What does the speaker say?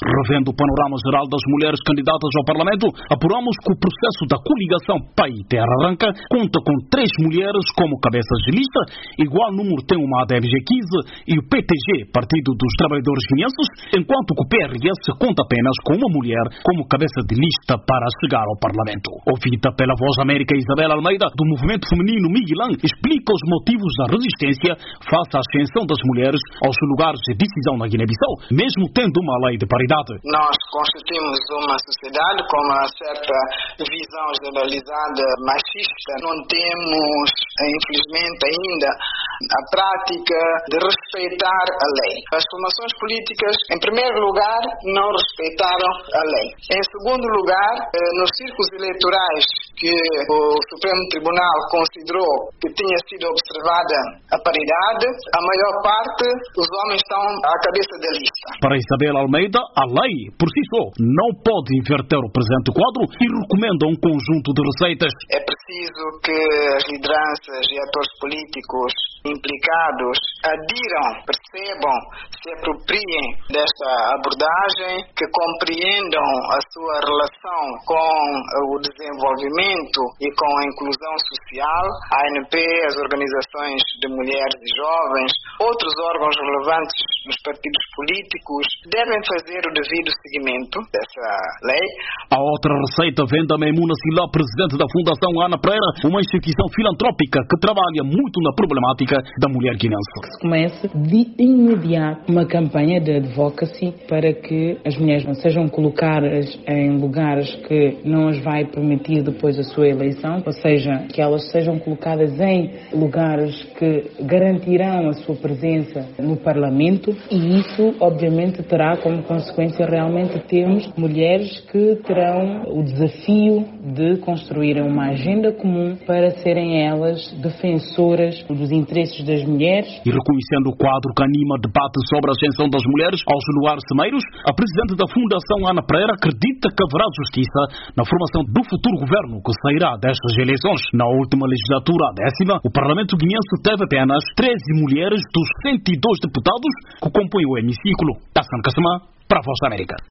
Revendo o panorama geral das mulheres candidatas ao Parlamento, apuramos que o processo da coligação Pai Terra Arranca conta com 3 mulheres como cabeças de lista, igual número tem uma ADMG 15 e o PTG, Partido dos Trabalhadores Guineenses, enquanto que o PRS conta apenas com uma mulher como cabeça de lista para chegar ao Parlamento. Ouvida pela Voz América, Isabel Almeida, do movimento feminino Miguelã, explica os motivos da resistência face à ascensão das mulheres aos lugares de decisão na Guiné-Bissau, mesmo tendo uma lei de paridade. Nós constituímos uma sociedade com uma certa visão generalizada machista. Não temos, infelizmente ainda, a prática de respeitar a lei. As formações políticas, em primeiro lugar, não respeitaram a lei. Em segundo lugar, nos círculos eleitorais que o Supremo Tribunal considerou que tinha sido observada a paridade, a maior parte dos homens estão à cabeça da lista. Para Isabel Almeida, a lei, por si só, não pode inverter o presente quadro e recomenda um conjunto de receitas. É preciso que as lideranças e atores políticos implicados adiram, percebam, se apropriem desta abordagem, que compreendam a sua relação com o desenvolvimento e com a inclusão social, a ANP, as organizações de mulheres e jovens, outros órgãos relevantes nos partidos políticos devem fazer o devido seguimento dessa lei. A outra receita vem da Maimuna Silá, presidente da Fundação Ana Pereira, uma instituição filantrópica que trabalha muito na problemática da mulher guinense. Que se comece de imediato uma campanha de advocacy para que as mulheres não sejam colocadas em lugares que não as vai permitir depois a sua eleição, ou seja, que elas sejam colocadas em lugares que garantirão a sua presença no Parlamento, e isso obviamente terá como consequência realmente termos mulheres que terão o desafio de construírem uma agenda comum para serem elas defensoras dos interesses das mulheres. E reconhecendo o quadro que anima debate sobre a ascensão das mulheres aos lugares cimeiros, a presidente da Fundação Ana Pereira acredita que haverá justiça na formação do futuro governo que sairá destas eleições. Na última legislatura, a 10ª, o Parlamento guineense teve apenas 13 mulheres dos 102 deputados que compõem o hemiciclo. Hassan Kassamá, para a Voz da América.